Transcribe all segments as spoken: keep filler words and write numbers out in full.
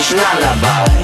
Swedish lullaby.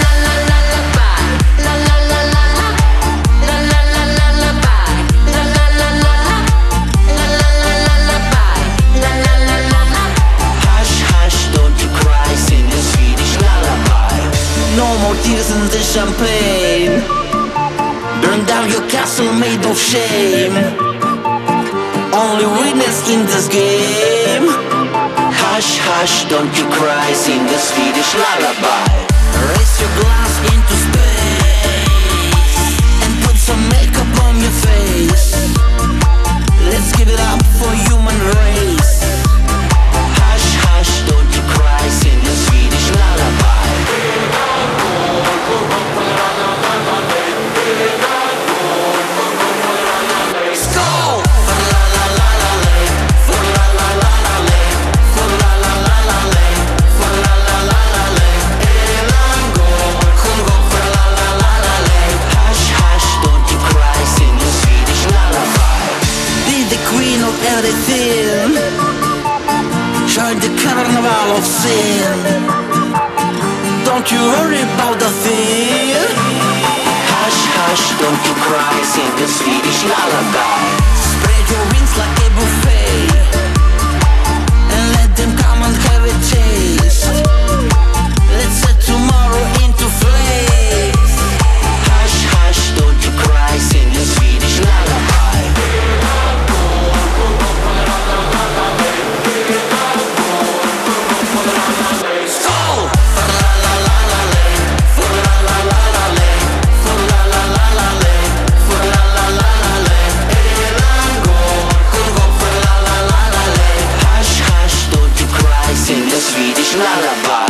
No more tears in the champagne. Burn down your castle made of shame. Only witness in this game. Hush, hush, don't you cry. Sing the Swedish lullaby. Raise your glass into space and put some makeup on your face. Let's give it up for human race. Hush, hush, don't you cry. Sing the Swedish lullaby. Everything. Join the carnival of sin. Don't you worry about the thing. Hush, hush, don't you cry. Sing the Swedish lullaby. Spread your wings like a buffet and let them come and have a taste. Let's set tomorrow into flames. Hush, hush, don't you cry. Sing the Swedish lullaby. Swedish lullaby.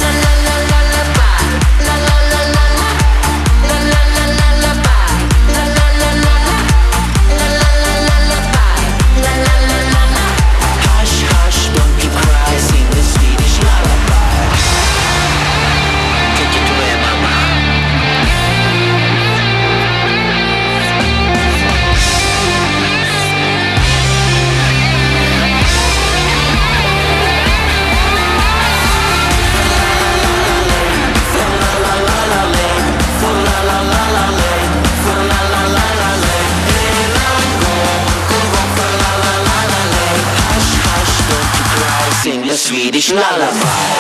Hush, hush, don't you cry. Sing the Swedish lullaby. Take it away, mama. Sing the Swedish lullaby.